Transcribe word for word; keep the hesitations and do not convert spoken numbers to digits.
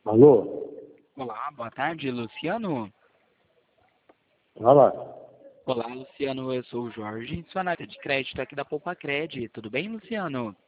Alô? Olá, boa tarde, Luciano. Fala. Olá, Luciano, eu sou o Jorge, sou analista de crédito aqui da Poupa Cred. Tudo bem, Luciano?